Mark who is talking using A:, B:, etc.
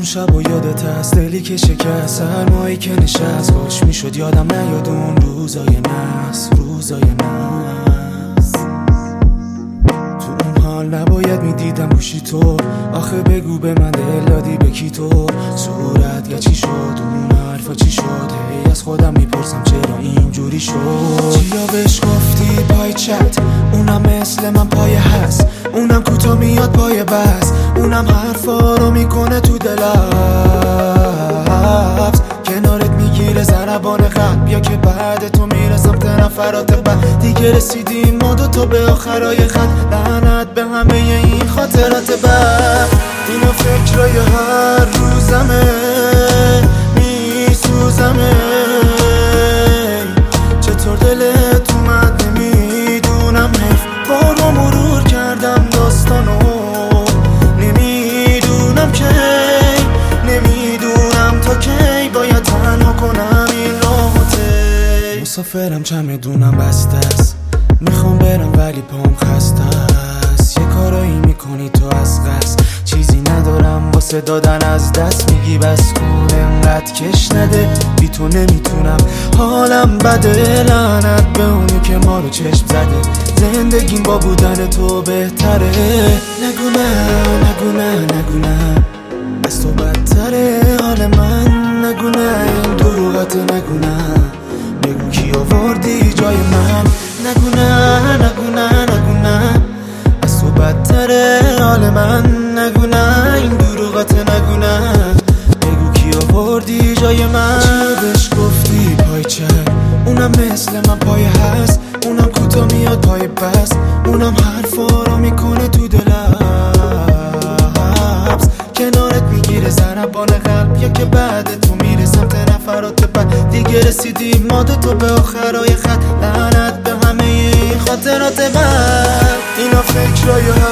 A: شب و یادت هست دلی که شکست، سرمایی که نشست، کاش میشد یادم نیاد اون روزای نحس، روزای نحس. تو اون حال نباید میدیدم گوشی تو، آخه بگو به من دل دادی به کی تو؟ صورت یا چی شد؟ اون حرفا چی شد؟ هی از خودم میپرسم چرا اینجوری شد؟ چیا بهش گفتی پای چت؟ اونم مثل من پای هست، اونم کوتا میاد پای بس، اونم حرفا رو میکنه تو دلبز، کنارت میگیره ضربان قلب، یا که بعد تو میره سمت نفرات بعد. دیگه رسیدیم ما دوتا به آخرای خط، لعنت به همه این خاطرات بد. اینا فکرای هر روزمه، میسوزمه، چطور دلت اومد نمیدونم، حیف بارو مرور کردم داستانو، نمیدونم کی، نمیدونم تا کی باید تنها کنم این راحته. مسافرم چمدونم بسته است، میخوام برم ولی پام خسته است، یه کارایی میکنی تو از قصد، چیزی ندارم واسه دادن از دست، میگی بس کن انقدر کش نده، بی تو نمیتونم حالم بده، لعنت به اونی که ما رو چشم زده، زندگیم با بودن تو بهتره. نگو نه، نگو نه، نگو نه، از تو بدتره حال من، نگو نه این دروغت، نگو نه، بگو کی آوردی جای من، نگو نه، نگو نه، نگو نه، از تو بدتره حال من، نگو نه این دروغت، نگو نه، بگو کی آوردی جای من. چی بهش گفتی پای چه؟ اونم مثل من پای هست، اونم کوتا میاد پای بس، اونم حرفا رو میکنه تو دلبز، کنارت میگیره ضربان قلب، یا که بعد تو میره سمت نفرات بعد. دیگه رسیدیم ما دوتا به آخرای خط، لعنت به همه این خاطرات بد. اینا فکرای